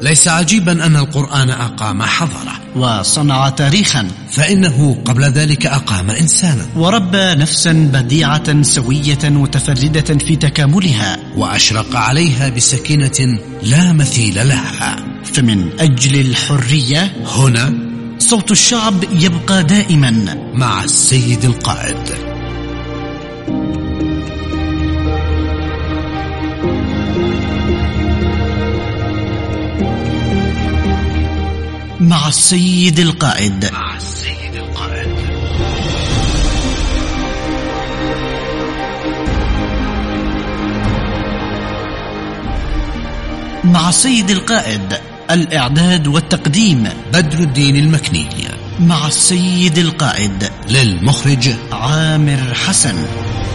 ليس عجيبا أن القرآن أقام حضارة وصنع تاريخا، فإنه قبل ذلك أقام إنسانا وربى نفسا بديعة سوية متفردة في تكاملها، وأشرق عليها بسكينة لا مثيل لها. فمن أجل الحرية هنا صوت الشعب يبقى دائما مع السيد القائد. مع السيد القائد. مع السيد القائد. مع السيد القائد. الإعداد والتقديم بدر الدين المكني. مع السيد القائد. للمخرج عامر حسن.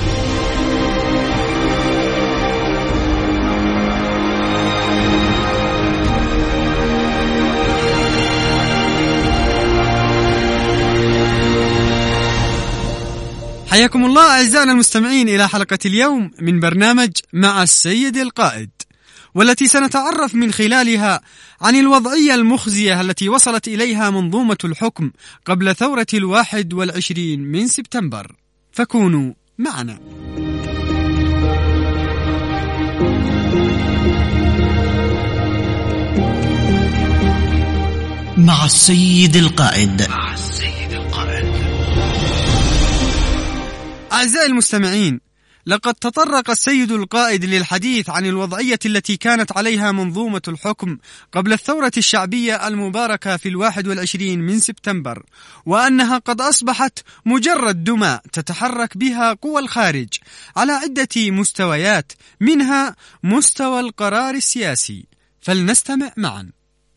حياكم الله أعزائنا المستمعين إلى حلقة اليوم من برنامج مع السيد القائد، والتي سنتعرف من خلالها عن الوضعية المخزية التي وصلت إليها منظومة الحكم قبل ثورة 21 من سبتمبر، فكونوا معنا. مع السيد القائد. مع السيد القائد. أعزائي المستمعين، لقد تطرق السيد القائد للحديث عن الوضعية التي كانت عليها منظومة الحكم قبل الثورة الشعبية المباركة في 21 من سبتمبر، وأنها قد أصبحت مجرد دمى تتحرك بها قوى الخارج على عدة مستويات، منها مستوى القرار السياسي. فلنستمع معا.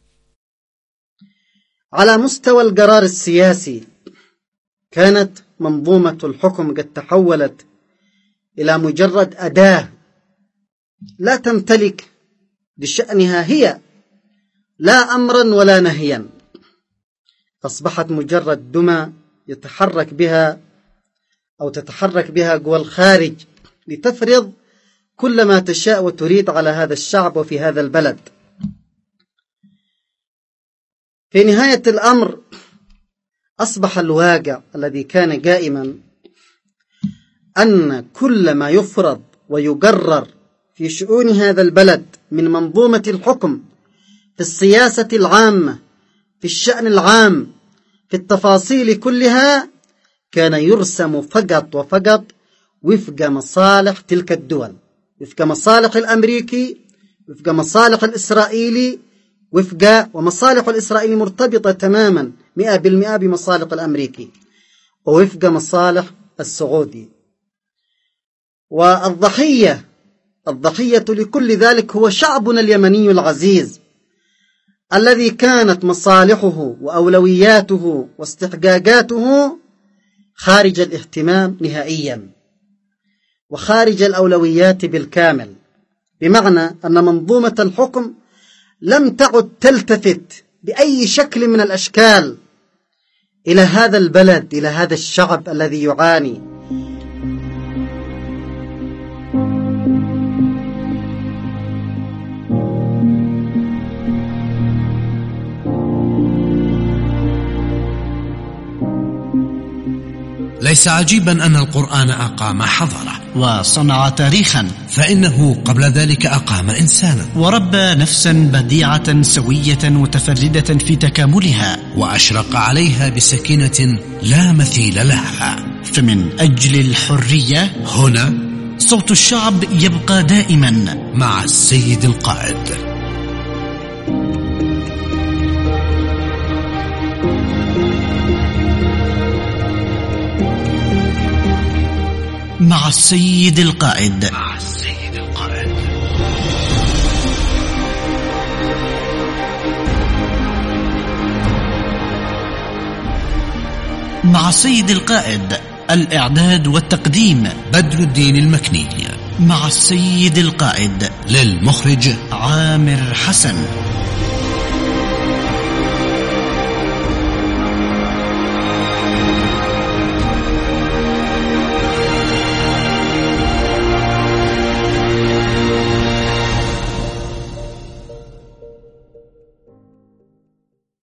على مستوى القرار السياسي كانت منظومة الحكم قد تحولت إلى مجرد أداة لا تمتلك بشأنها هي لا أمرا ولا نهيا، أصبحت مجرد دمى يتحرك بها أو تتحرك بها قوى الخارج لتفرض كل ما تشاء وتريد على هذا الشعب وفي هذا البلد. في نهاية الأمر أصبح الواقع الذي كان قائما أن كل ما يفرض ويقرر في شؤون هذا البلد من منظومة الحكم في السياسة العامة، في الشأن العام، في التفاصيل كلها، كان يرسم فقط وفقط وفق مصالح تلك الدول، وفق مصالح الأمريكي، وفق مصالح الإسرائيلي، ومصالح الإسرائيلي مرتبطة تماما 100% بمصالح الأمريكي، ووفق مصالح السعودي. والضحية لكل ذلك هو شعبنا اليمني العزيز، الذي كانت مصالحه وأولوياته واستحقاقاته خارج الاهتمام نهائيا، وخارج الأولويات بالكامل، بمعنى أن منظومة الحكم لم تعد تلتفت بأي شكل من الأشكال إلى هذا البلد، إلى هذا الشعب الذي يعاني. ليس عجيبا أن القرآن أقام حضارة وصنع تاريخا، فإنه قبل ذلك أقام إنسانا وربى نفسا بديعة سوية متفردة في تكاملها، وأشرق عليها بسكينة لا مثيل لها. فمن أجل الحرية هنا صوت الشعب يبقى دائما مع السيد القائد. مع السيد القائد. مع السيد القائد. مع السيد القائد. الإعداد والتقديم بدر الدين المكني. مع السيد القائد. للمخرج عامر حسن.